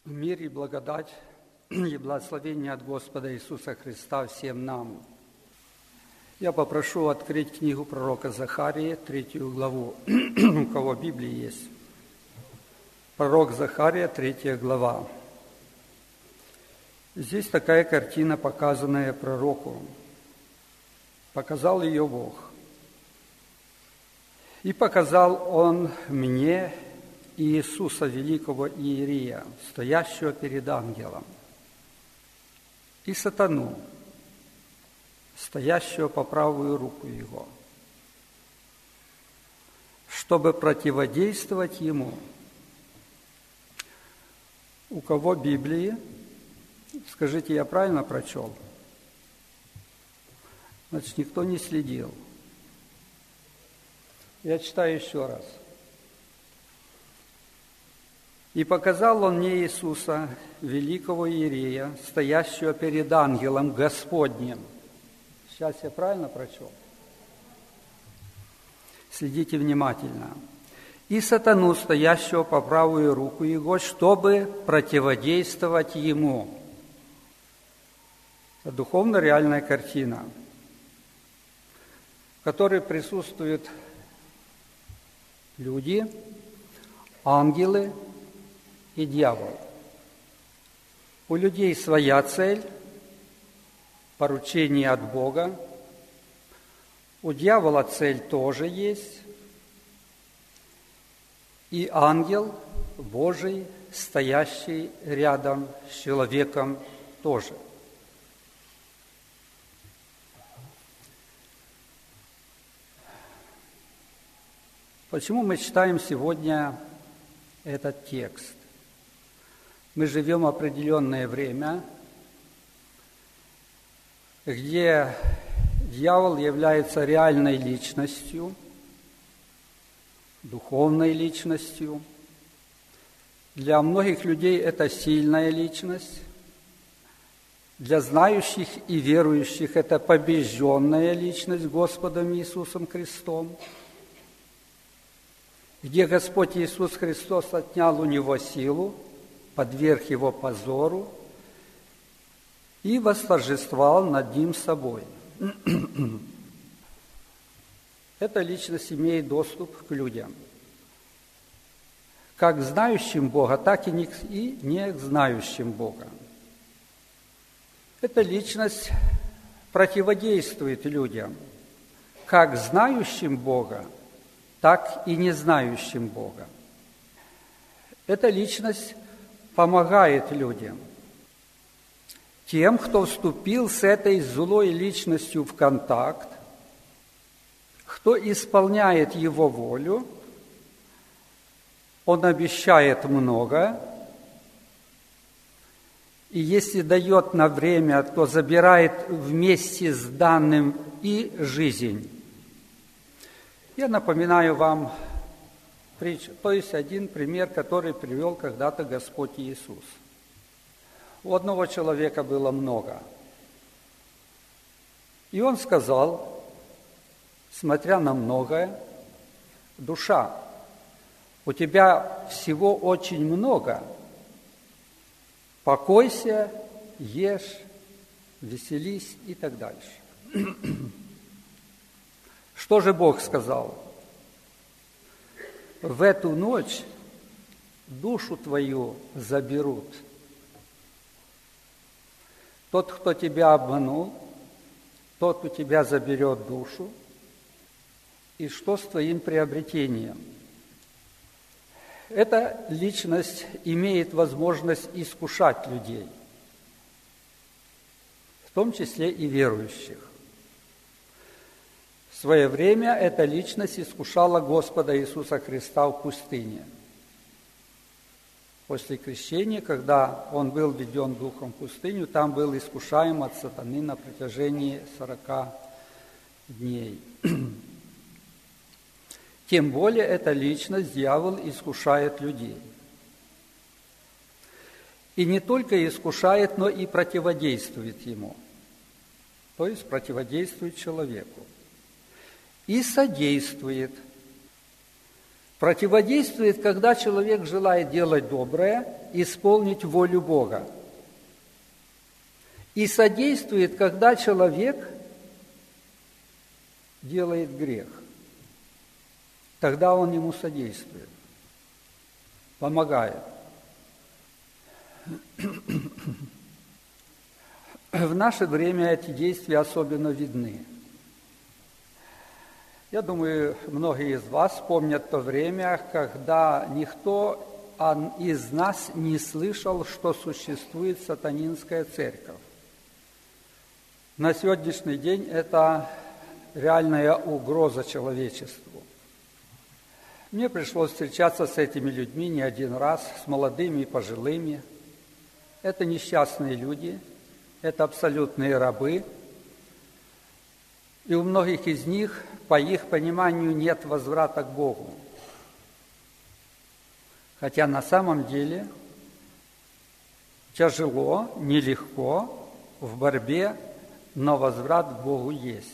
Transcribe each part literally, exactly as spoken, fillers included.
Мир и благодать и благословение от Господа Иисуса Христа всем нам. Я попрошу открыть книгу пророка Захарии, третью главу. У кого Библия есть? Пророк Захария, третья глава. Здесь такая картина, показанная пророку. Показал ее Бог. И показал Он мне Иисуса, великого Иерия, стоящего перед ангелом, и сатану, стоящего по правую руку его, чтобы противодействовать ему. У кого Библии? Скажите, я правильно прочел? Значит, никто не следил. Я читаю еще раз. «И показал он мне Иисуса, великого Иерея, стоящего перед ангелом Господним». Сейчас я правильно прочел? Следите внимательно. «И сатану, стоящего по правую руку его, чтобы противодействовать ему». Это духовно реальная картина, в которой присутствуют люди, ангелы и дьявол. У людей своя цель, поручение от Бога. У дьявола цель тоже есть. И ангел Божий, стоящий рядом с человеком, тоже. Почему мы читаем сегодня этот текст? Мы живем в определенное время, где дьявол является реальной личностью, духовной личностью. Для многих людей это сильная личность, для знающих и верующих это побежденная личность Господом Иисусом Христом, где Господь Иисус Христос отнял у него силу, подверг его позору и восторжествовал над ним собой. Эта личность имеет доступ к людям, как к знающим Бога, так и не к знающим Бога. Эта личность противодействует людям, как знающим Бога, так и не знающим Бога. Эта личность помогает людям, тем, кто вступил с этой злой личностью в контакт, кто исполняет его волю, он обещает много, и если дает на время, то забирает вместе с данным и жизнь. Я напоминаю вам притчу, то есть один пример, который привел когда-то Господь Иисус. У одного человека было много. И он сказал, смотря на многое: душа, у тебя всего очень много. Покойся, ешь, веселись и так дальше. Что же Бог сказал? В эту ночь душу твою заберут. Тот, кто тебя обманул, тот у тебя заберет душу. И что с твоим приобретением? Эта личность имеет возможность искушать людей, в том числе и верующих. В свое время эта личность искушала Господа Иисуса Христа в пустыне. После крещения, когда Он был введен Духом в пустыню, там был искушаем от сатаны на протяжении сорока дней. Тем более эта личность, дьявол, искушает людей. И не только искушает, но и противодействует ему, то есть противодействует человеку. И содействует Противодействует, когда человек желает делать доброе, исполнить волю Бога. И содействует, когда человек делает грех. Тогда он ему содействует, помогает. В наше время эти действия особенно видны. Я думаю, многие из вас помнят то время, когда никто из нас не слышал, что существует сатанинская церковь. На сегодняшний день это реальная угроза человечеству. Мне пришлось встречаться с этими людьми не один раз, с молодыми и пожилыми. Это несчастные люди, это абсолютные рабы. И у многих из них, по их пониманию, нет возврата к Богу. Хотя на самом деле тяжело, нелегко в борьбе, но возврат к Богу есть.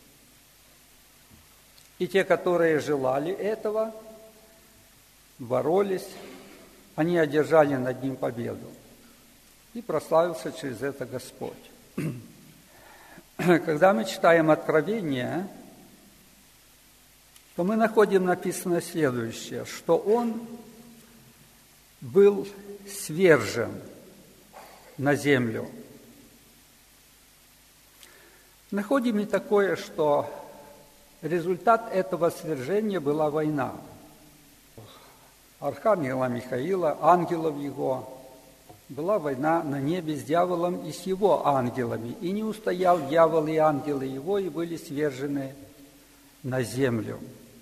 И те, которые желали этого, боролись, они одержали над ним победу. И прославился через это Господь. Когда мы читаем Откровение, то мы находим написано следующее, что он был свержен на землю. Находим и такое, что результат этого свержения была война. Архангела Михаила, ангелов его. Была война на небе с дьяволом и с его ангелами. И не устоял дьявол и ангелы его, и были свержены на землю.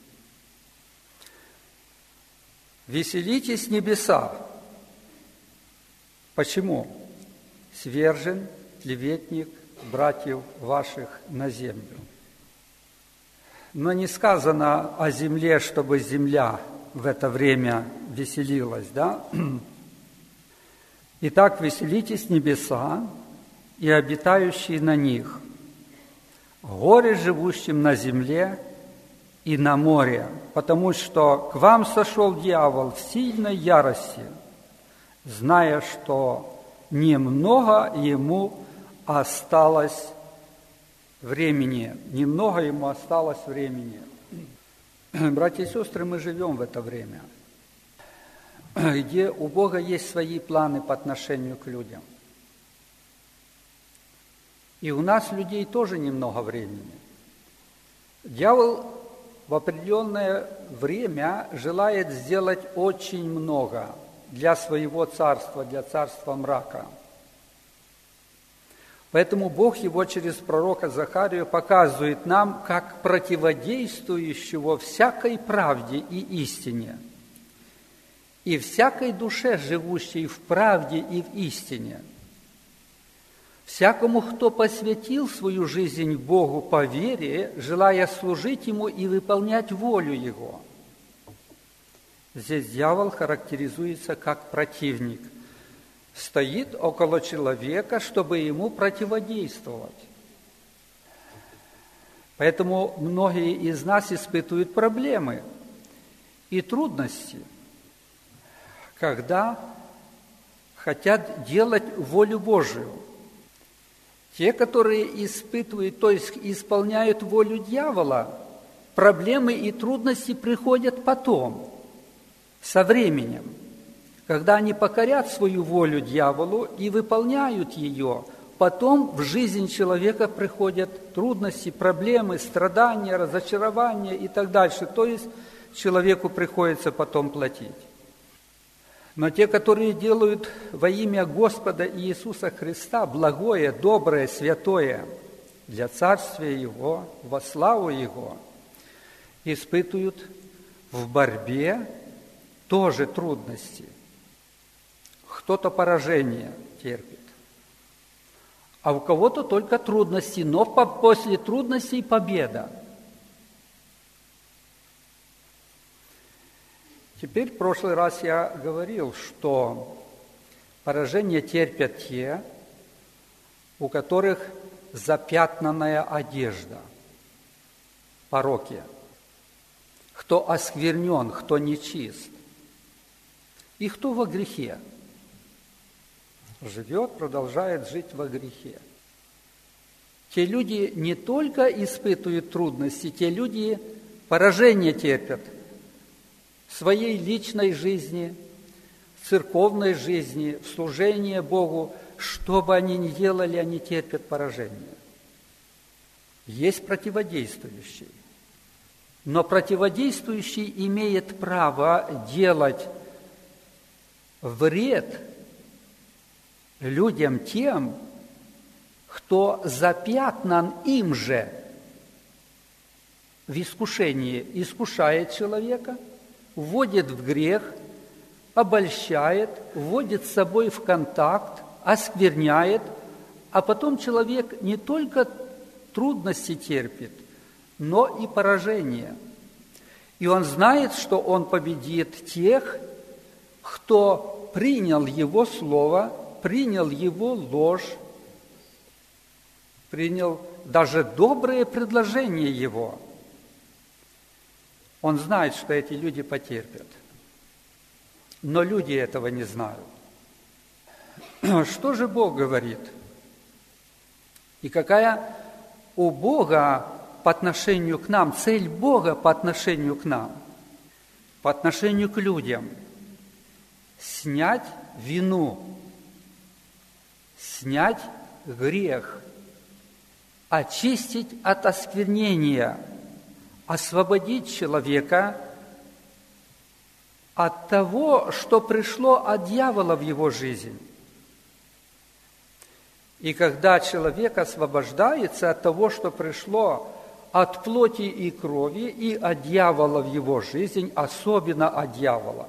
Веселитесь, небеса. Почему? Свержен клеветник братьев ваших на землю. Но не сказано о земле, чтобы земля в это время веселилась, да? Итак, веселитесь, небеса и обитающие на них, горе живущим на земле и на море, потому что к вам сошел дьявол в сильной ярости, зная, что немного ему осталось времени. Немного ему осталось времени. Братья и сестры, мы живем в это время, где у Бога есть свои планы по отношению к людям. И у нас, людей, тоже немного времени. Дьявол в определенное время желает сделать очень много для своего царства, для царства мрака. Поэтому Бог его через пророка Захарию показывает нам как противодействующего всякой правде и истине, и всякой душе, живущей в правде и в истине. Всякому, кто посвятил свою жизнь Богу по вере, желая служить Ему и выполнять волю Его. Здесь дьявол характеризуется как противник. Стоит около человека, чтобы ему противодействовать. Поэтому многие из нас испытывают проблемы и трудности, когда хотят делать волю Божию. Те, которые испытывают, то есть исполняют волю дьявола, проблемы и трудности приходят потом, со временем. Когда они покорят свою волю дьяволу и выполняют ее, потом в жизнь человека приходят трудности, проблемы, страдания, разочарования и так дальше. То есть человеку приходится потом платить. Но те, которые делают во имя Господа Иисуса Христа благое, доброе, святое для Царствия Его, во славу Его, испытывают в борьбе тоже трудности. Кто-то поражение терпит, а у кого-то только трудности, но после трудностей победа. Теперь в прошлый раз я говорил, что поражение терпят те, у которых запятнанная одежда, пороки. кто осквернен, кто нечист и кто во грехе. Живет, продолжает жить во грехе. Те люди не только испытывают трудности, те люди поражение терпят в своей личной жизни, в церковной жизни, в служении Богу. Что бы они ни делали, они терпят поражение. Есть противодействующий. Но противодействующий имеет право делать вред людям тем, кто запятнан им же в искушении, искушает человека, вводит в грех, обольщает, вводит с собой в контакт, оскверняет, а потом человек не только трудности терпит, но и поражение. И он знает, что он победит тех, кто принял его слово, принял его ложь, принял даже добрые предложения его. Он знает, что эти люди потерпят. Но люди этого не знают. Что же Бог говорит? И какая у Бога по отношению к нам, цель Бога по отношению к нам, по отношению к людям? Снять вину, снять грех, очистить от осквернения, освободить человека от того, что пришло от дьявола в его жизнь. И когда человек освобождается от того, что пришло от плоти и крови, и от дьявола в его жизнь, особенно от дьявола,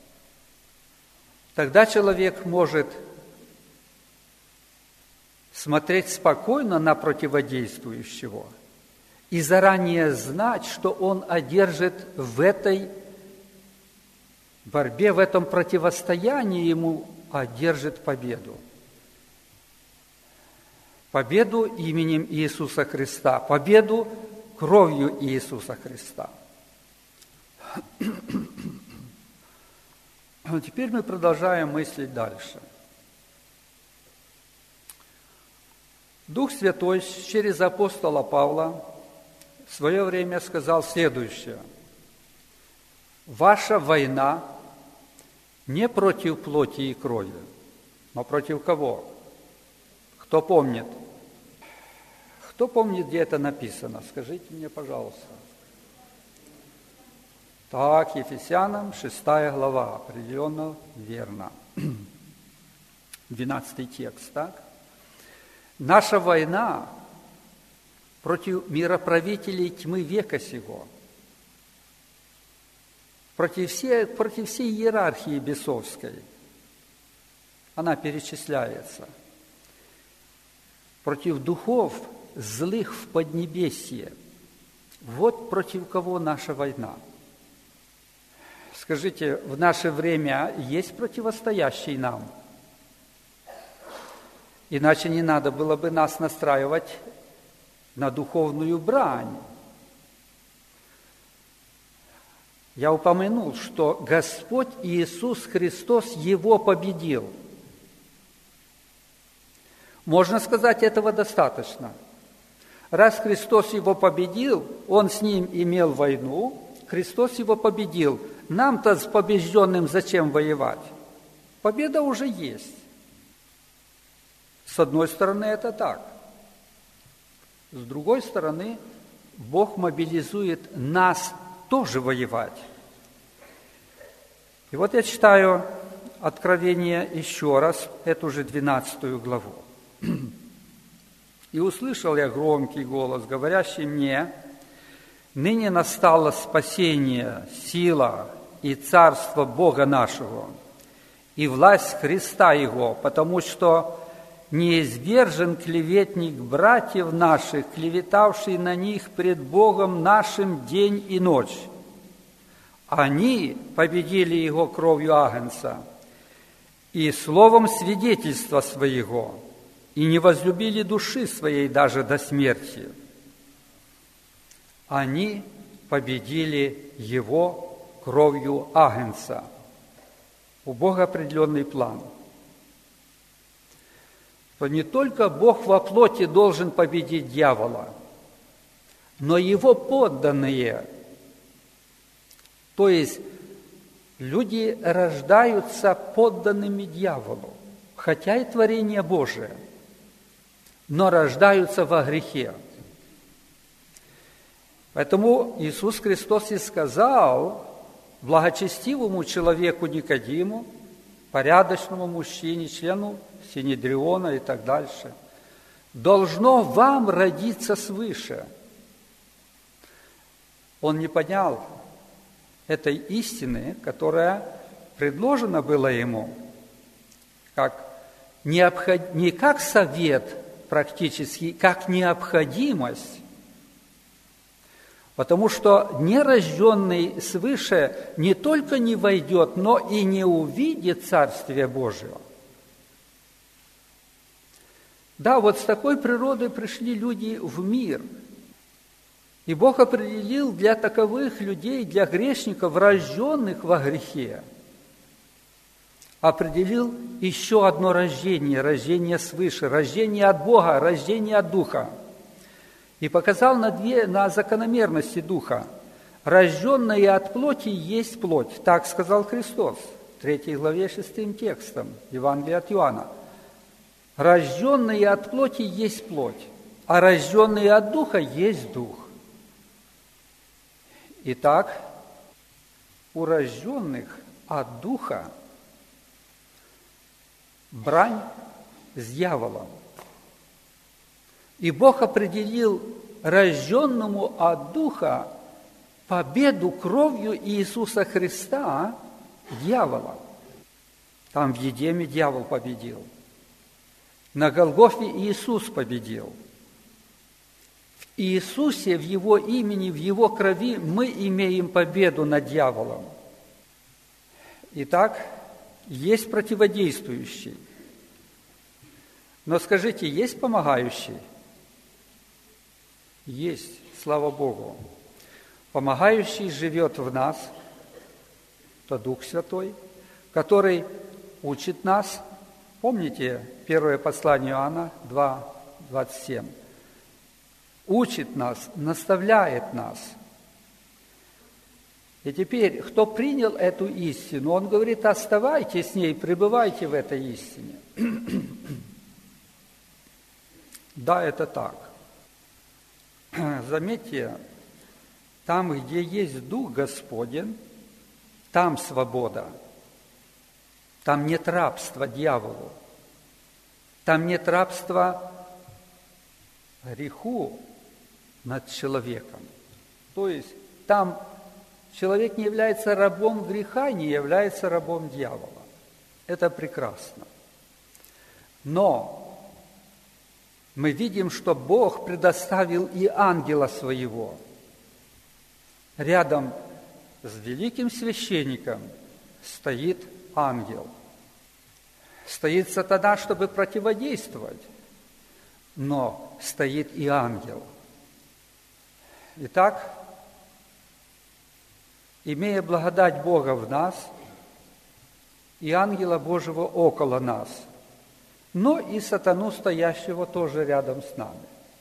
тогда человек может смотреть спокойно на противодействующего и заранее знать, что он одержит в этой борьбе, в этом противостоянии ему одержит победу. Победу именем Иисуса Христа, победу кровью Иисуса Христа. Теперь мы продолжаем мыслить дальше. Дух Святой через апостола Павла в свое время сказал следующее: «Ваша война не против плоти и крови, но против кого?» Кто помнит? Кто помнит, где это написано? Скажите мне, пожалуйста. Так, Ефесянам, шестая глава, определенно верно. Двенадцатый текст, так? Наша война против мироправителей тьмы века сего, против всей, против всей иерархии бесовской, она перечисляется, против духов злых в поднебесье. Вот против кого наша война. Скажите, в наше время есть противостоящий нам? Иначе не надо было бы нас настраивать на духовную брань. Я упомянул, что Господь Иисус Христос его победил. Можно сказать, этого достаточно. Раз Христос его победил, Он с ним имел войну, Христос его победил. Нам-то с побежденным зачем воевать? Победа уже есть. С одной стороны, это так. С другой стороны, Бог мобилизует нас тоже воевать. И вот я читаю Откровение еще раз, эту же двенадцатую главу. «И услышал я громкий голос, говорящий мне: ныне настало спасение, сила и царство Бога нашего, и власть Христа Его, потому что неизвержен клеветник братьев наших, клеветавший на них пред Богом нашим день и ночь. Они победили Его кровью Агнца и словом свидетельства своего, и не возлюбили души своей даже до смерти. Они победили его кровью агнца. У Бога определенный план. То не только Бог во плоти должен победить дьявола, но его подданные, то есть люди рождаются подданными дьяволу, хотя и творение Божие, но рождаются во грехе. Поэтому Иисус Христос и сказал благочестивому человеку Никодиму, порядочному мужчине, члену Синедриона и так дальше: должно вам родиться свыше. Он не понял этой истины, которая предложена была ему, как необход... не как совет практически, как необходимость. Потому что нерожденный свыше не только не войдет, но и не увидит Царствие Божие. Да, вот с такой природой пришли люди в мир. И Бог определил для таковых людей, для грешников, рожденных во грехе, определил еще одно рождение, рождение свыше, рождение от Бога, рождение от Духа. И показал на, две, на закономерности Духа. Рожденное от плоти есть плоть. Так сказал Христос в третьей главе шестым текстом Евангелия от Иоанна. Рожденное от плоти есть плоть, а рожденное от Духа есть Дух. Итак, у рожденных от Духа брань с дьяволом. И Бог определил рожденному от Духа победу кровью Иисуса Христа дьявола. Там в Едеме дьявол победил. На Голгофе Иисус победил. В Иисусе, в Его имени, в Его крови мы имеем победу над дьяволом. Итак, есть противодействующий. Но скажите, есть помогающий? Есть, слава Богу. Помогающий живет в нас, это Дух Святой, который учит нас. Помните первое послание Иоанна два, двадцать семь? Учит нас, наставляет нас. И теперь, кто принял эту истину, он говорит: оставайтесь с ней, пребывайте в этой истине. Да, это так. Заметьте, там, где есть Дух Господень, там свобода. Там нет рабства дьяволу. Там нет рабства греху над человеком. То есть там человек не является рабом греха, не является рабом дьявола. Это прекрасно. Но мы видим, что Бог предоставил и ангела своего. Рядом с великим священником стоит ангел. Стоит сатана, чтобы противодействовать, но стоит и ангел. Итак, имея благодать Бога в нас и ангела Божьего около нас, но и сатану, стоящего тоже рядом с нами,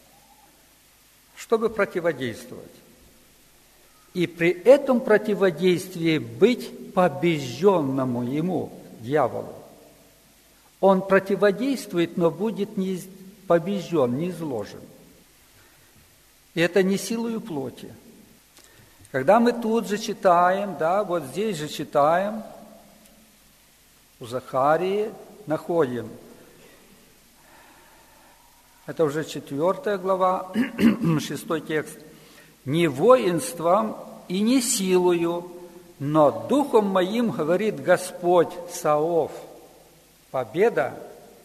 чтобы противодействовать. И при этом противодействии быть побежденному ему, дьяволу. Он противодействует, но будет не побежден, не изложен. И это не силою плоти. Когда мы тут же читаем, да, вот здесь же читаем, у Захарии находим, это уже четвертая глава, шестой текст, «Не воинством и не силою, но духом моим, говорит Господь Саов». Победа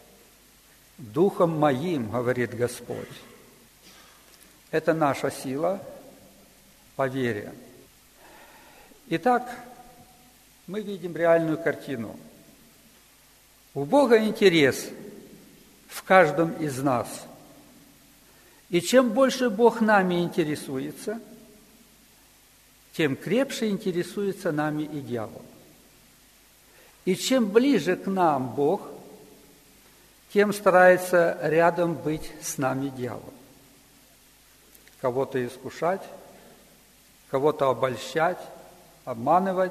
духом моим, говорит Господь. Это наша сила по вере. Итак, мы видим реальную картину. У Бога интерес в каждом из нас. И чем больше Бог нами интересуется, тем крепче интересуется нами и дьявол. И чем ближе к нам Бог, тем старается рядом быть с нами дьявол. Кого-то искушать, кого-то обольщать, обманывать,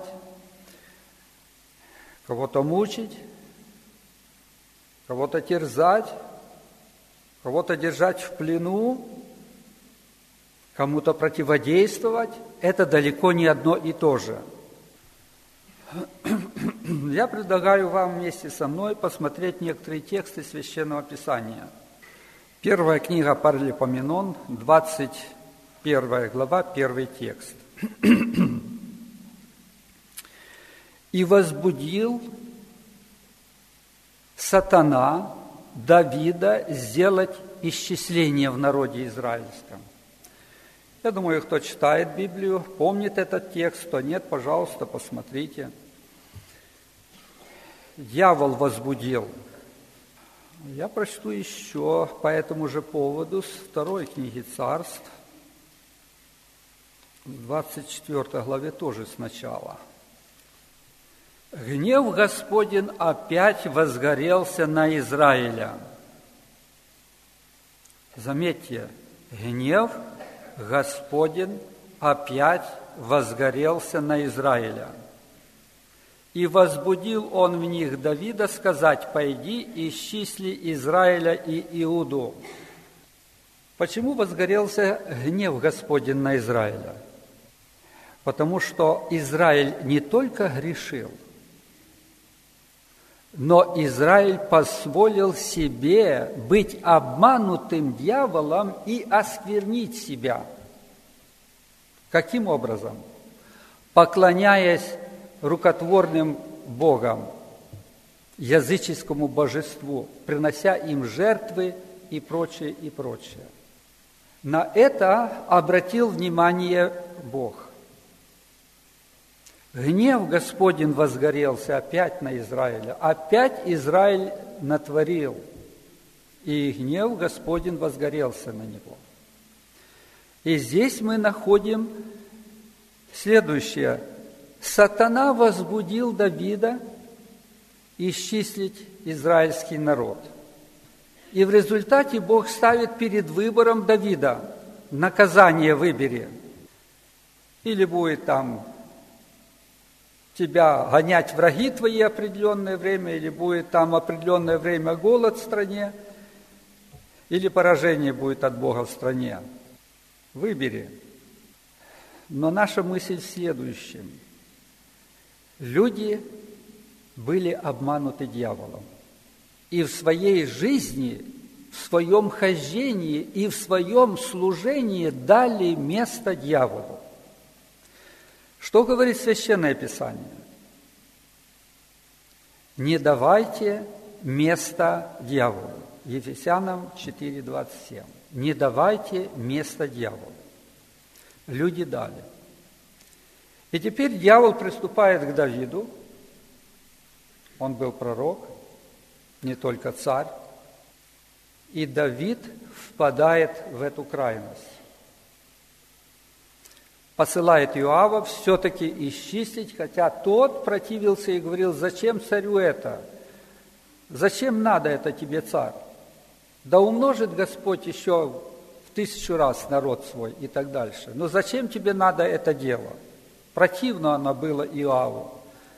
кого-то мучить, кого-то терзать, кого-то держать в плену, кому-то противодействовать. Это далеко не одно и то же. Я предлагаю вам вместе со мной посмотреть некоторые тексты Священного Писания. Первая книга Паралипоменон, двадцать первая глава, первый текст. «И возбудил сатана Давида сделать исчисление в народе израильском». Я думаю, кто читает Библию, помнит этот текст, кто нет, пожалуйста, посмотрите. Дьявол возбудил. Я прочту еще по этому же поводу с второй книги Царств, в двадцать четвёртой главе тоже сначала. «Гнев Господень опять возгорелся на Израиля». Заметьте, гнев Господень опять возгорелся на Израиля. «И возбудил он в них Давида сказать: пойди, исчисли Израиля и Иуду». Почему возгорелся гнев Господень на Израиля? Потому что Израиль не только грешил, но Израиль позволил себе быть обманутым дьяволом и осквернить себя. Каким образом? Поклоняясь рукотворным богам, языческому божеству, принося им жертвы и прочее, и прочее. На это обратил внимание Бог. Гнев Господень возгорелся опять на Израиля. Опять Израиль натворил, и гнев Господень возгорелся на него. И здесь мы находим следующее. Сатана возбудил Давида исчислить израильский народ. И в результате Бог ставит перед выбором Давида: наказание выбери. Или будет там тебя гонять враги твои определенное время, или будет там определенное время голод в стране, или поражение будет от Бога в стране. Выбери. Но наша мысль в следующем. Люди были обмануты дьяволом. И в своей жизни, в своем хождении и в своем служении дали место дьяволу. Что говорит Священное Писание? Не давайте места дьяволу. Ефесянам четыре двадцать семь. Не давайте места дьяволу. Люди дали. И теперь дьявол приступает к Давиду. Он был пророк, не только царь. И Давид впадает в эту крайность. Посылает Иоава все-таки исчислить, хотя тот противился и говорил: зачем царю это? Зачем надо это тебе, царь? Да умножит Господь еще в тысячу раз народ свой и так дальше. Но зачем тебе надо это дело? Противно оно было Иоаву.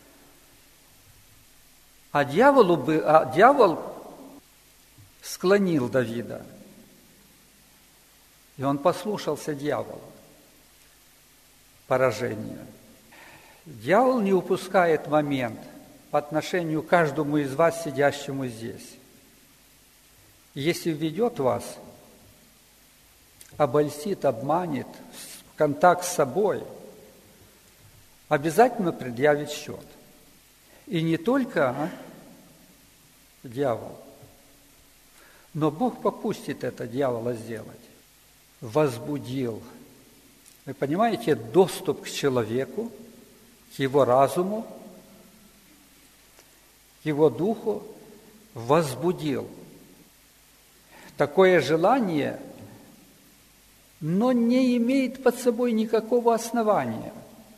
А, дьяволу бы, а дьявол склонил Давида. И он послушался дьявола. Поражение. Дьявол не упускает момент по отношению к каждому из вас, сидящему здесь. Если введет вас, обольстит, обманет, в контакт с собой, обязательно предъявит счет. И не только а, дьявол, но Бог попустит это дьявола сделать. Возбудил. Вы понимаете, доступ к человеку, к его разуму, к его духу возбудил. Такое желание, но не имеет под собой никакого основания.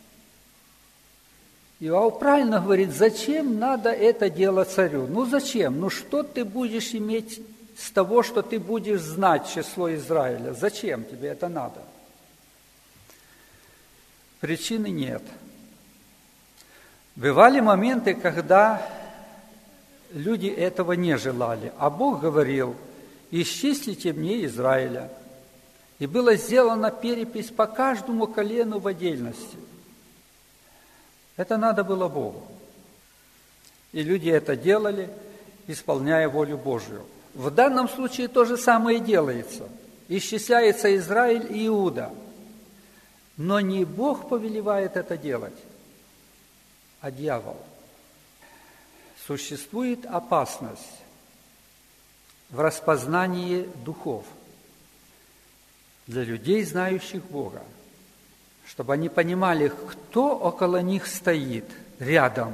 Иов правильно говорит, зачем надо это дело царю? Ну зачем? Ну что ты будешь иметь с того, что ты будешь знать число Израиля? Зачем тебе это надо? Причины нет. Бывали моменты, когда люди этого не желали, а Бог говорил: «Исчислите мне Израиля». И была сделана перепись по каждому колену в отдельности. Это надо было Богу. И люди это делали, исполняя волю Божию. В данном случае то же самое делается. Исчисляется Израиль и Иуда. Но не Бог повелевает это делать, а дьявол. Существует опасность в распознании духов для людей, знающих Бога, чтобы они понимали, кто около них стоит рядом,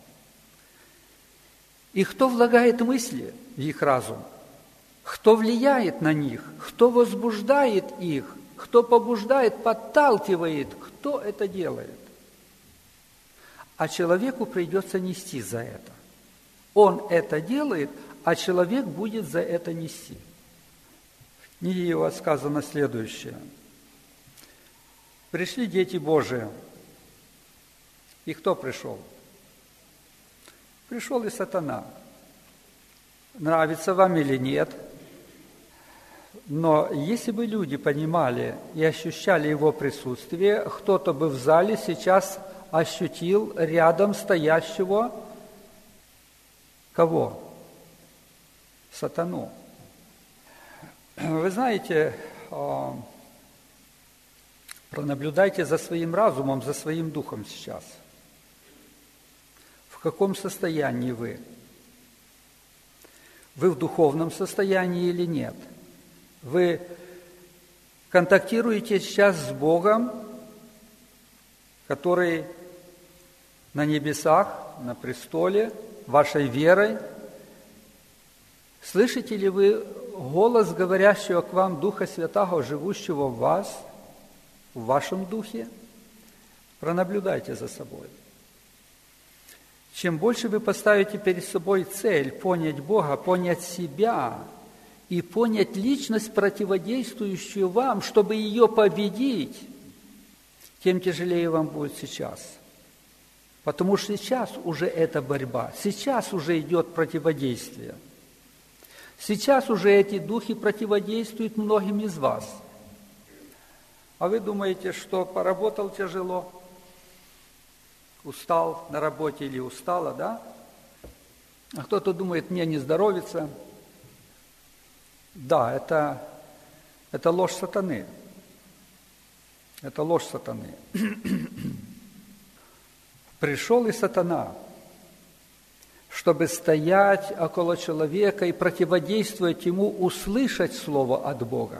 и кто влагает мысли в их разум, кто влияет на них, кто возбуждает их, кто побуждает, подталкивает, кто это делает. А человеку придется нести за это. Он это делает, а человек будет за это нести. В книге Иова сказано следующее. Пришли дети Божии. И кто пришел? Пришел и сатана. Нравится вам или нет? Но если бы люди понимали и ощущали его присутствие, кто-то бы в зале сейчас ощутил рядом стоящего кого? Сатану. Вы знаете, пронаблюдайте за своим разумом, за своим духом сейчас. В каком состоянии вы? Вы в духовном состоянии или нет? Вы контактируете сейчас с Богом, который на небесах, на престоле, вашей верой? Слышите ли вы голос, говорящего к вам Духа Святаго, живущего в вас, в вашем духе? Пронаблюдайте за собой. Чем больше вы поставите перед собой цель понять Бога, понять себя и понять личность, противодействующую вам, чтобы ее победить, тем тяжелее вам будет сейчас. Потому что сейчас уже это борьба, сейчас уже идет противодействие. Сейчас уже эти духи противодействуют многим из вас. А вы думаете, что поработал тяжело, устал на работе или устала, да? А кто-то думает, мне не здоровится. Да, это, это ложь сатаны. Это ложь сатаны. Пришел и сатана, чтобы стоять около человека и противодействовать ему, услышать слово от Бога,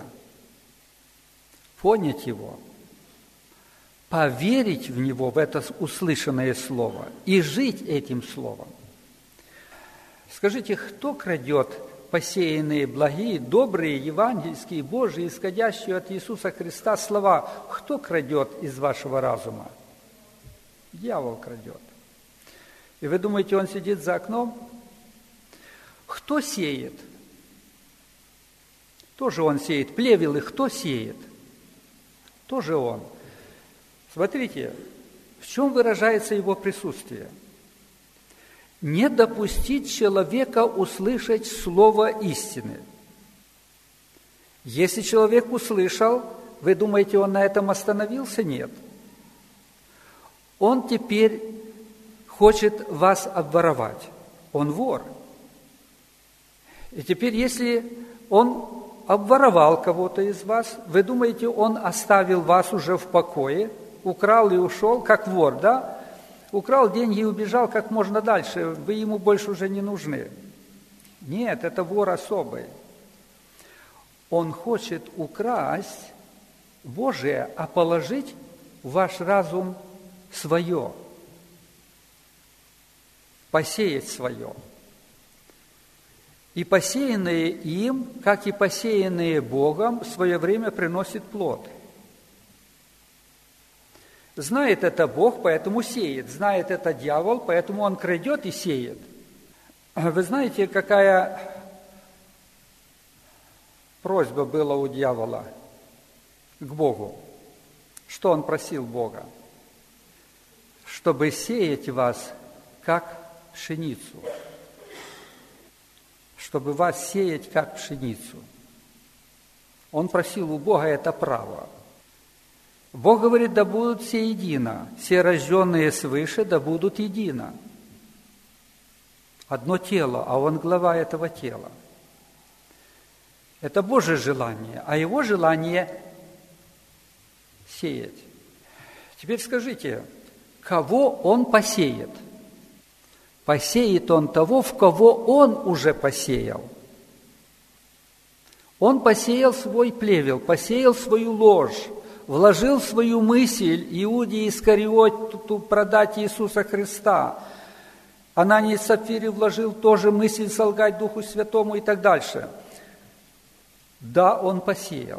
понять его, поверить в него, в это услышанное слово, и жить этим словом. Скажите, кто крадет посеянные благие, добрые, евангельские, Божьи, исходящие от Иисуса Христа слова? Кто крадет из вашего разума? Дьявол крадет. И вы думаете, он сидит за окном? Кто сеет? Тоже он сеет. Плевелы кто сеет? Тоже он. Смотрите, в чем выражается его присутствие? Не допустить человека услышать слово истины. Если человек услышал, вы думаете, он на этом остановился? Нет. Он теперь хочет вас обворовать. Он вор. И теперь, если он обворовал кого-то из вас, вы думаете, он оставил вас уже в покое, украл и ушел, как вор, да? Украл деньги и убежал как можно дальше, вы ему больше уже не нужны. Нет, это вор особый. Он хочет украсть Божие, а положить в ваш разум свое. Посеять свое. И посеянные им, как и посеянные Богом, в свое время приносит плод. Знает это Бог, поэтому сеет. Знает это дьявол, поэтому он крадет и сеет. Вы знаете, какая просьба была у дьявола к Богу? Что он просил Бога? Чтобы сеять вас, как пшеницу. Чтобы вас сеять, как пшеницу. Он просил у Бога это право. Бог говорит, да будут все едино, все рожденные свыше, да будут едино. Одно тело, а Он глава этого тела. Это Божье желание, а Его желание сеять. Теперь скажите, кого Он посеет? Посеет Он того, в кого Он уже посеял. Он посеял свой плевел, посеял свою ложь, вложил свою мысль Иуде Искариоту продать Иисуса Христа. Анании и Сапфире вложил тоже мысль солгать Духу Святому и так дальше. Да, он посеял.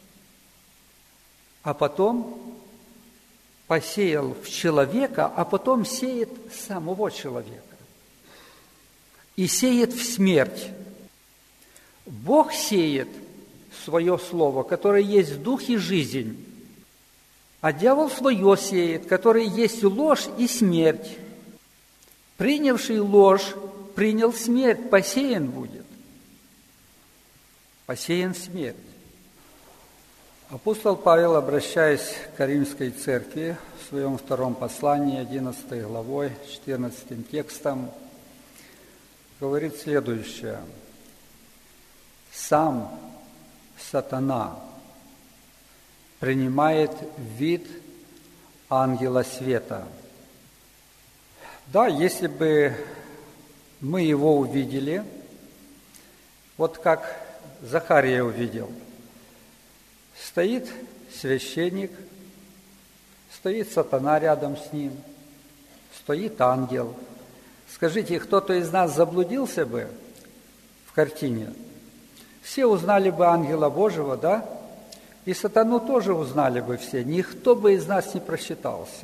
А потом посеял в человека, а потом сеет самого человека. И сеет в смерть. Бог сеет свое слово, которое есть в духе жизнь, а дьявол свое сеет, которое есть ложь и смерть. Принявший ложь, принял смерть, посеян будет. Посеян смерть. Апостол Павел, обращаясь к Римской церкви в своем втором послании, одиннадцатой главой, четырнадцатым текстом, говорит следующее. «Сам сатана принимает вид ангела света». Да, если бы мы его увидели, вот как Захария увидел, стоит священник, стоит сатана рядом с ним, стоит ангел. Скажите, кто-то из нас заблудился бы в картине? Все узнали бы ангела Божьего, да? И сатану тоже узнали бы все. Никто бы из нас не просчитался.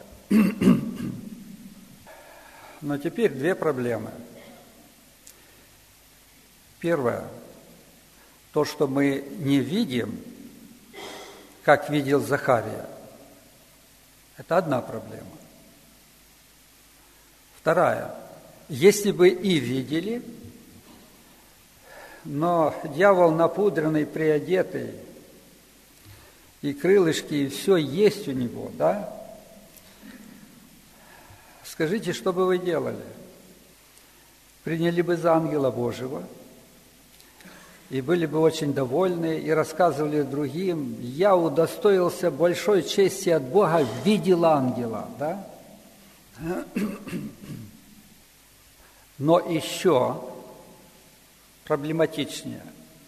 Но теперь две проблемы. Первое. То, что мы не видим, как видел Захария. Это одна проблема. Вторая. Если бы и видели, но дьявол напудренный, приодетый, и крылышки, и все есть у него, да? Скажите, что бы вы делали? Приняли бы за ангела Божьего, и были бы очень довольны, и рассказывали другим, я удостоился большой чести от Бога, видел ангела, да? Но еще проблематичнее,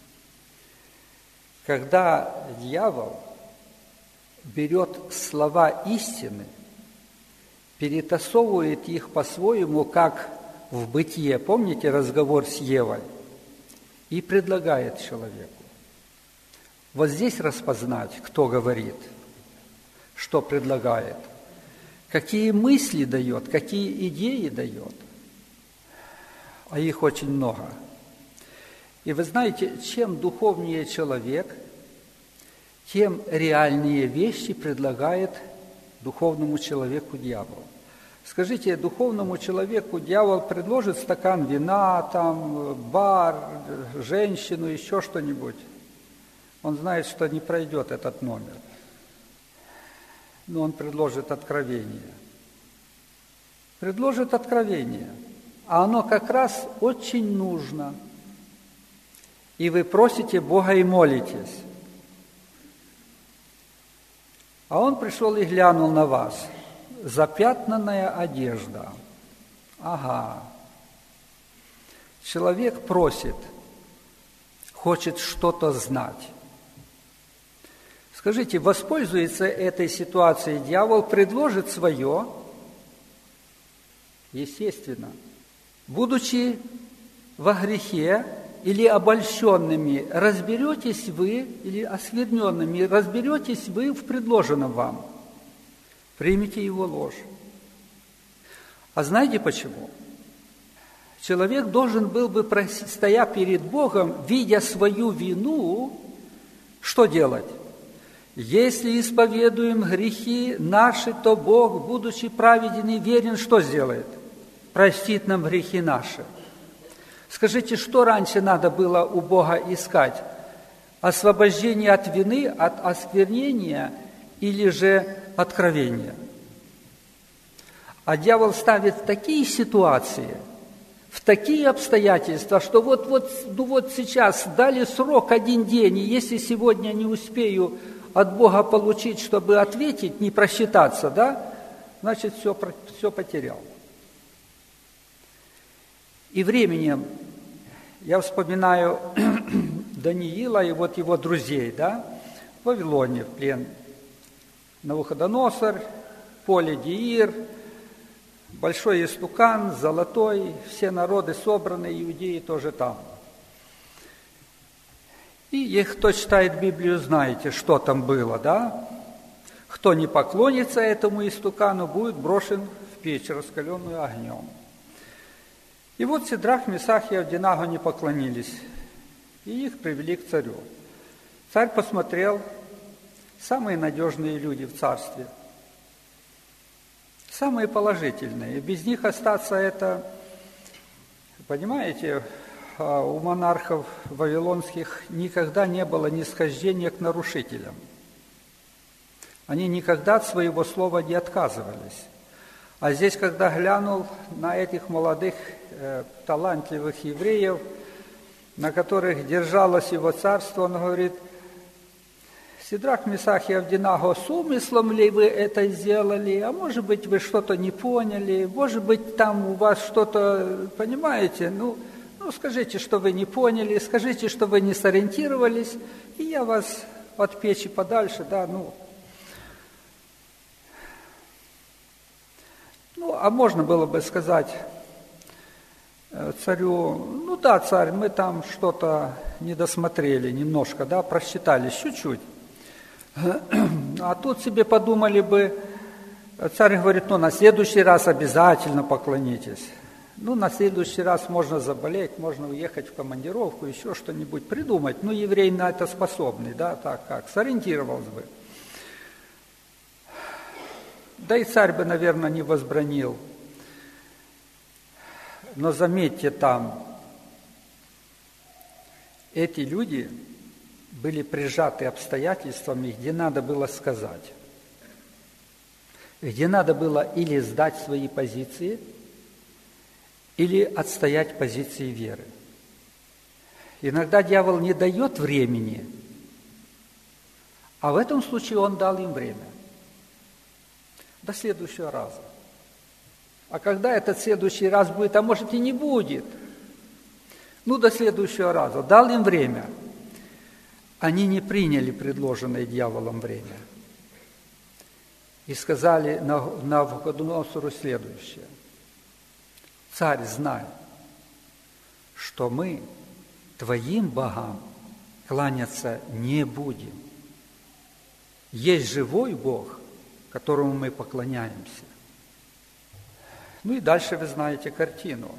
когда дьявол берет слова истины, перетасовывает их по-своему, как в Бытие, помните разговор с Евой, и предлагает человеку. Вот здесь распознать, кто говорит, что предлагает, какие мысли дает, какие идеи дает. А их очень много. И вы знаете, чем духовнее человек, тем реальнее вещи предлагает духовному человеку дьявол. Скажите, духовному человеку дьявол предложит стакан вина, там, бар, женщину, еще что-нибудь. Он знает, что не пройдет этот номер. Но он предложит откровение. Предложит откровение. А оно как раз очень нужно. И вы просите Бога и молитесь. А он пришел и глянул на вас. Запятнанная одежда. Ага. Человек просит, хочет что-то знать. Скажите, воспользуется этой ситуацией дьявол, предложит свое? Естественно. Будучи во грехе или обольщенными, разберетесь вы, или оскверненными, разберетесь вы в предложенном вам. примите его ложь. А знаете почему? Человек должен был бы, стоя перед Богом, видя свою вину, что делать? Если исповедуем грехи наши, то Бог, будучи праведен и верен, что сделает? Простит нам грехи наши. Скажите, что раньше надо было у Бога искать? Освобождение от вины, от осквернения или же откровения? А дьявол ставит в такие ситуации, в такие обстоятельства, что вот, вот, ну вот сейчас дали срок один день, и если сегодня не успею от Бога получить, чтобы ответить, не просчитаться, да, значит, все, все потерял. И временем я вспоминаю Даниила и вот его друзей, да, в Вавилоне в плен. Навуходоносор, поле Деир, большой истукан, золотой, все народы собраны, иудеи тоже там. И кто читает Библию, знаете, что там было, да? Кто не поклонится этому истукану, будет брошен в печь, раскаленную огнем. И вот Сидрах, Месах и Авденаго не поклонились, и их привели к царю. Царь посмотрел, самые надежные люди в царстве, самые положительные. Без них остаться это, понимаете, у монархов вавилонских никогда не было нисхождения к нарушителям. Они никогда от своего слова не отказывались. А здесь, когда глянул на этих молодых, э, талантливых евреев, на которых держалось его царство, он говорит: Сидрах, Месах и Авденаго, с умыслом ли вы это сделали? А может быть, вы что-то не поняли? Может быть, там у вас что-то, понимаете? Ну, ну, скажите, что вы не поняли, скажите, что вы не сориентировались, и я вас от печи подальше, да, ну. Ну, а можно было бы сказать царю: ну да, царь, мы там что-то не досмотрели немножко, да, просчитались чуть-чуть. А тут себе подумали бы, царь говорит: ну, на следующий раз обязательно поклонитесь. Ну, на следующий раз можно заболеть, можно уехать в командировку, еще что-нибудь придумать. Ну, еврей на это способный, да, так как, сориентировался бы. Да и царь бы, наверное, не возбранил. Но заметьте, там эти люди были прижаты обстоятельствами, где надо было сказать, где надо было или сдать свои позиции, или отстоять позиции веры. Иногда дьявол не дает времени, а в этом случае он дал им время. До следующего раза. А когда этот следующий раз будет, а может и не будет, ну, до следующего раза. Дал им время. Они не приняли предложенное дьяволом время. И сказали Навуходоносору следующее: царь, знай, что мы твоим богам кланяться не будем. Есть живой Бог, которому мы поклоняемся. Ну и дальше вы знаете картину.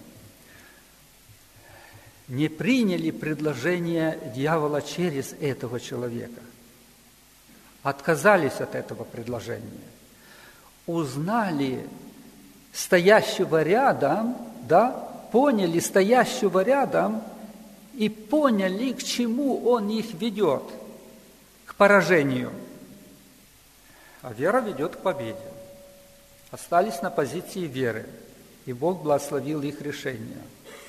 Не приняли предложение дьявола через этого человека. Отказались от этого предложения. Узнали стоящего рядом, да, поняли стоящего рядом и поняли, к чему он их ведет, к поражению. А вера ведет к победе. Остались на позиции веры, и Бог благословил их решение.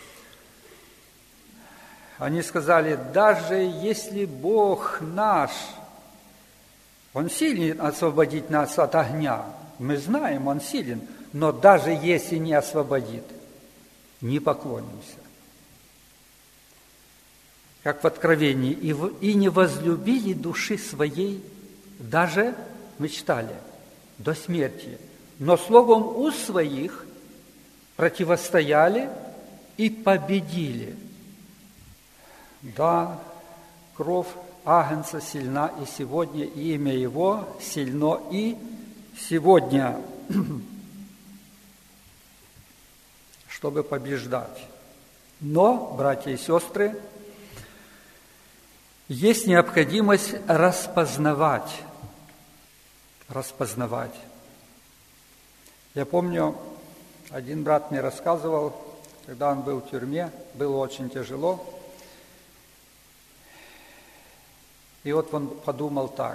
Они сказали: даже если Бог наш, Он силен освободить нас от огня, мы знаем, Он силен, но даже если не освободит, не поклонимся. Как в Откровении: и, в, и не возлюбили души своей, даже, мы читали, до смерти, но словом уст своих противостояли и победили. Да, кровь Агнца сильна, и сегодня имя Его сильно и сегодня, чтобы побеждать. Но, братья и сестры, есть необходимость распознавать. Распознавать. Я помню, один брат мне рассказывал, когда он был в тюрьме, было очень тяжело. И вот он подумал так: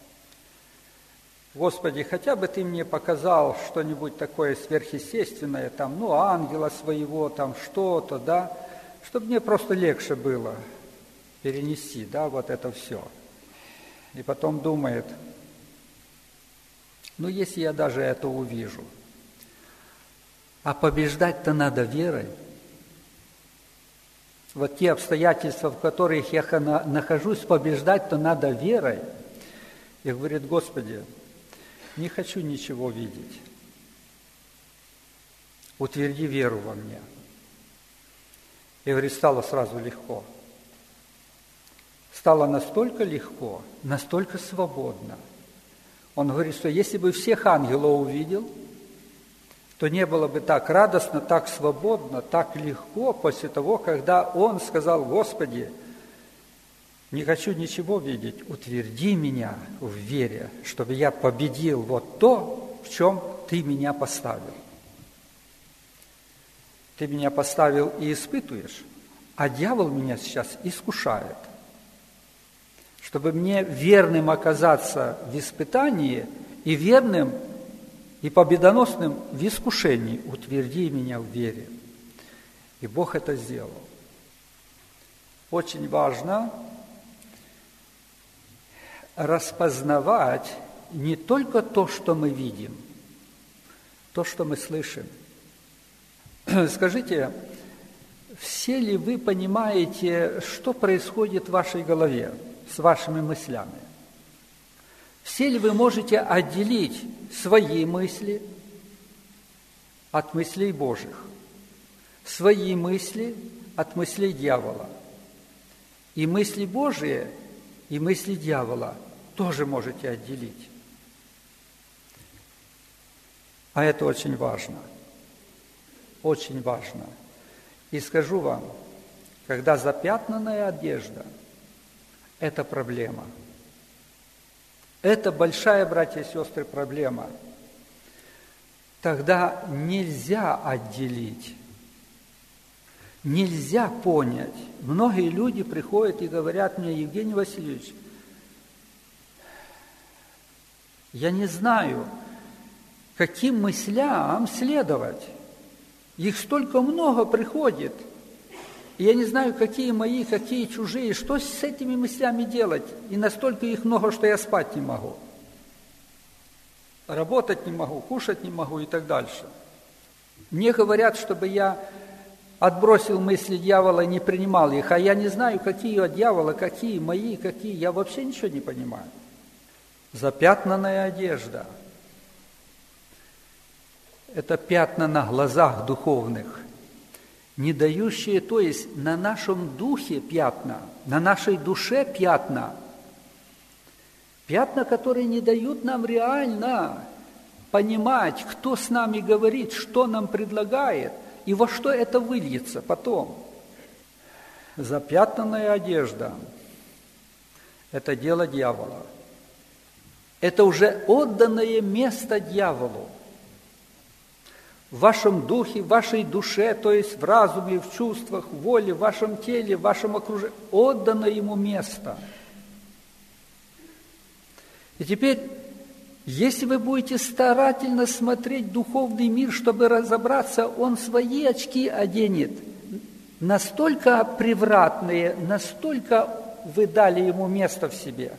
Господи, хотя бы Ты мне показал что-нибудь такое сверхъестественное, там, ну, ангела своего, там, что-то, да, чтобы мне просто легче было перенести, да, вот это все. И потом думает: ну, если я даже это увижу, а побеждать-то надо верой. Вот те обстоятельства, в которых я нахожусь, побеждать-то надо верой. И говорит: Господи, не хочу ничего видеть. Утверди веру во мне. И говорит, стало сразу легко. Стало настолько легко, настолько свободно. Он говорит, что если бы всех ангелов увидел, то не было бы так радостно, так свободно, так легко после того, когда он сказал: Господи, не хочу ничего видеть, утверди меня в вере, чтобы я победил вот то, в чем Ты меня поставил. Ты меня поставил и испытываешь, а дьявол меня сейчас искушает. Чтобы мне верным оказаться в испытании и верным и победоносным в искушении, утверди меня в вере. И Бог это сделал. Очень важно распознавать не только то, что мы видим, то, что мы слышим. Скажите, все ли вы понимаете, что происходит в вашей голове с вашими мыслями? Все ли вы можете отделить свои мысли от мыслей Божьих, свои мысли от мыслей дьявола? И мысли Божьи, и мысли дьявола тоже можете отделить. А это очень важно. Очень важно. И скажу вам, когда запятнанная одежда – это проблема. Это большая, братья и сестры, проблема. Тогда нельзя отделить, нельзя понять. Многие люди приходят и говорят мне: Евгений Васильевич, я не знаю, каким мыслям следовать. Их столько много приходит. И я не знаю, какие мои, какие чужие, что с этими мыслями делать. И настолько их много, что я спать не могу. Работать не могу, кушать не могу и так дальше. Мне говорят, чтобы я отбросил мысли дьявола и не принимал их, а я не знаю, какие от дьявола, какие мои, какие. Я вообще ничего не понимаю. Запятнанная одежда – это пятна на глазах духовных, не дающие, то есть на нашем духе пятна, на нашей душе пятна, пятна, которые не дают нам реально понимать, кто с нами говорит, что нам предлагает и во что это выльется потом. Запятнанная одежда – это дело дьявола. Это уже отданное место дьяволу. В вашем духе, в вашей душе, то есть в разуме, в чувствах, в воле, в вашем теле, в вашем окружении, отдано ему место. И теперь, если вы будете старательно смотреть духовный мир, чтобы разобраться, он свои очки оденет, настолько превратные, настолько вы дали ему место в себе.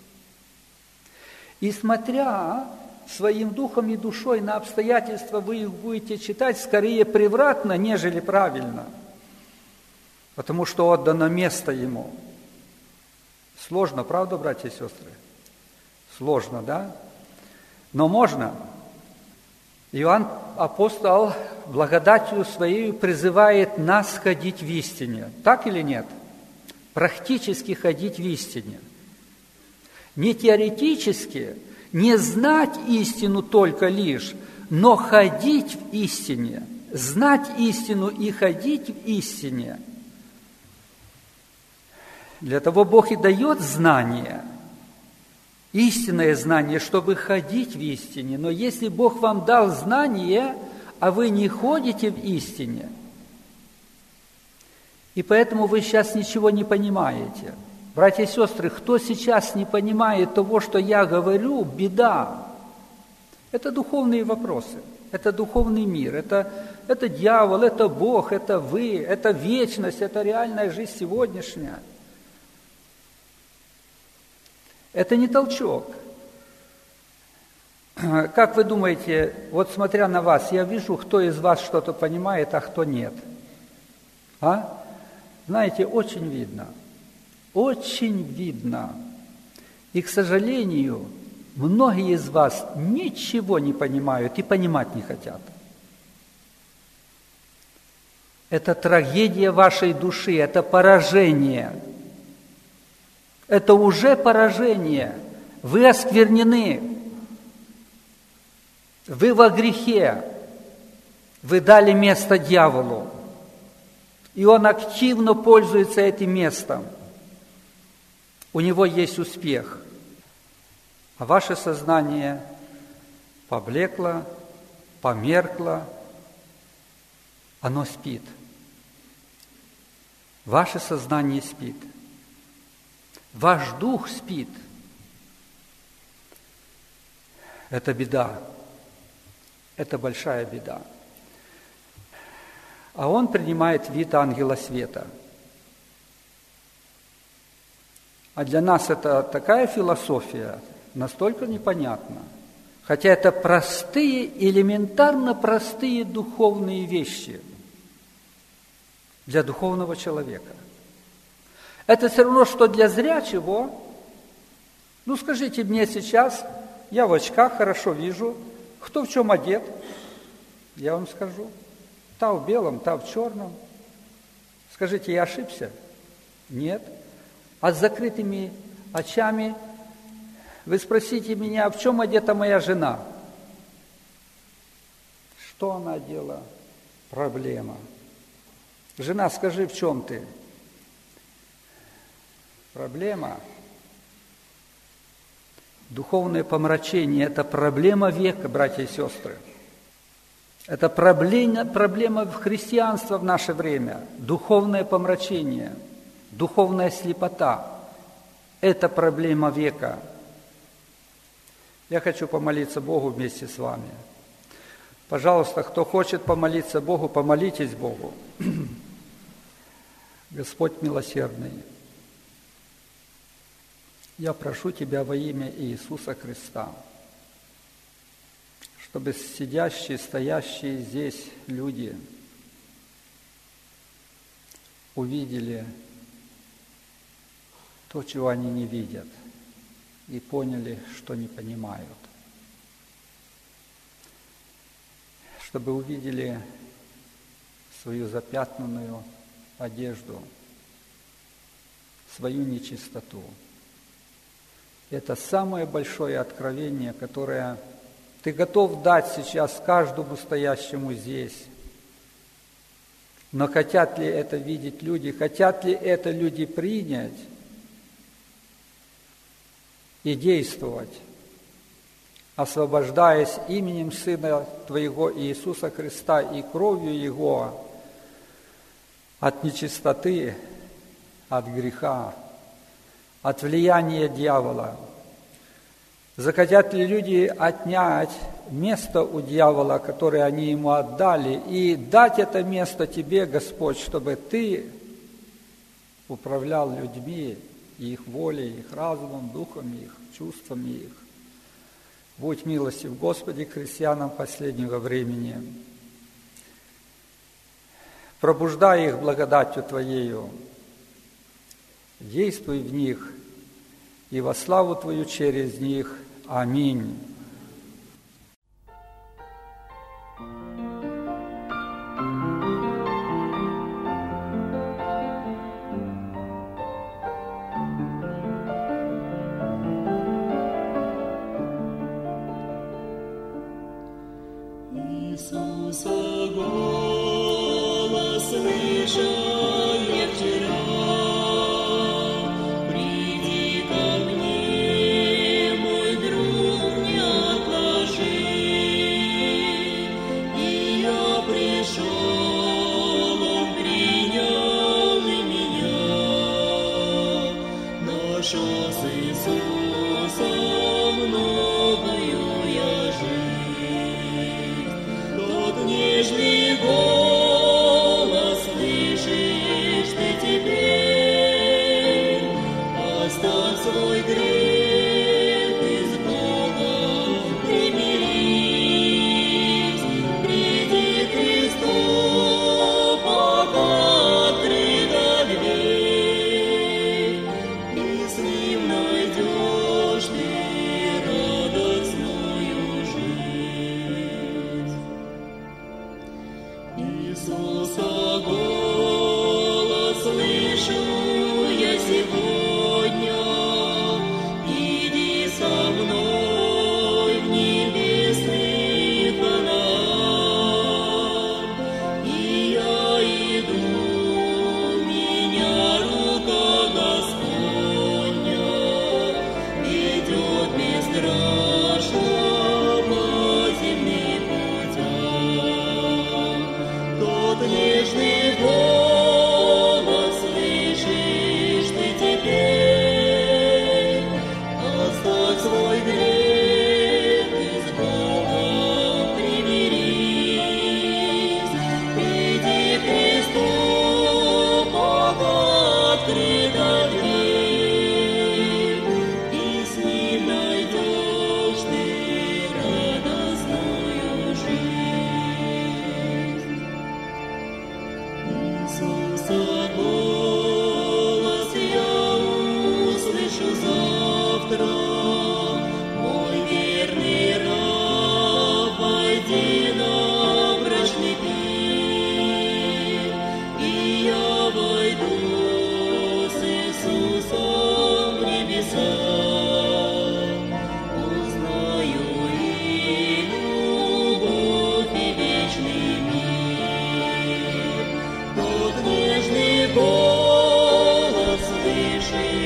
И смотря своим духом и душой на обстоятельства, вы их будете читать скорее превратно, нежели правильно, потому что отдано место ему. Сложно, правда, братья и сестры? Сложно, да? Но можно. Иоанн апостол благодатью своей призывает нас ходить в истине. Так или нет? Практически ходить в истине. Не теоретически, Не знать истину только лишь, но ходить в истине, знать истину и ходить в истине. Для того Бог и дает знание, истинное знание, чтобы ходить в истине. Но если Бог вам дал знание, а вы не ходите в истине, и поэтому вы сейчас ничего не понимаете. Братья и сестры, кто сейчас не понимает того, что я говорю, беда. Это духовные вопросы, это духовный мир, это, это дьявол, это Бог, это вы, это вечность, это реальная жизнь сегодняшняя. Это не толчок. Как вы думаете, вот смотря на вас, я вижу, кто из вас что-то понимает, а кто нет. А? Знаете, очень видно. Очень видно. И, к сожалению, многие из вас ничего не понимают и понимать не хотят. Это трагедия вашей души, это поражение. Это уже поражение. Вы осквернены. Вы во грехе. Вы дали место дьяволу. И он активно пользуется этим местом. У него есть успех. А ваше сознание поблекло, померкло, оно спит. Ваше сознание спит. Ваш дух спит. Это беда. Это большая беда. А он принимает вид ангела света. А для нас это такая философия, настолько непонятна. Хотя это простые, элементарно простые духовные вещи для духовного человека. Это все равно, что для зрячего. Ну, скажите мне сейчас, я в очках хорошо вижу, кто в чем одет, я вам скажу. Та в белом, та в черном. Скажите, я ошибся? Нет. А с закрытыми очами вы спросите меня, в чем одета моя жена? Что она одела? Проблема. Жена, скажи, в чем ты? Проблема. Духовное помрачение – это проблема века, братья и сестры. Это проблема, проблема христианства в наше время. Духовное помрачение, духовная слепота – это проблема века. Я хочу помолиться Богу вместе с вами. Пожалуйста, кто хочет помолиться Богу, помолитесь Богу. Господь милосердный, я прошу Тебя во имя Иисуса Христа, чтобы сидящие, стоящие здесь люди увидели то, чего они не видят, и поняли, что не понимают. Чтобы увидели свою запятнанную одежду, свою нечистоту. Это самое большое откровение, которое ты готов дать сейчас каждому стоящему здесь. Но хотят ли это видеть люди, хотят ли это люди принять и действовать, освобождаясь именем Сына Твоего Иисуса Христа и кровью Его от нечистоты, от греха, от влияния дьявола. Захотят ли люди отнять место у дьявола, которое они ему отдали, и дать это место Тебе, Господь, чтобы Ты управлял людьми, их волей, их разумом, духом их, чувствами их. Будь милостив, Господи, к христианам последнего времени. Пробуждай их благодатью Твоею, действуй в них и во славу Твою через них. Аминь. нашел с Иисусом новую я жизнь. Тот нежный голос слышишь ты теперь, оставь свой грех и с Богом примирись. Приди к Христу, пока открыта дверь, и с Ним найдешь ты радостную жизнь. Иисуса голос слышу я сегодня, иди со мной в небесный Ханаан. И я иду, меня рука Господня ведет бесстрашно по земным путям. Тот нежный голос слышишь ты теперь, оставь свой грех и с Богом примирись. Приди к Христу, пока открыта дверь, и с Ним найдешь ты радостную жизнь. Иисуса голос я услышу завтра, мой верный раб, войди на брачный пир, и я войду с Иисусом в небеса, узнаю и любовь, и вечный мир. Тот нежный голос слышишь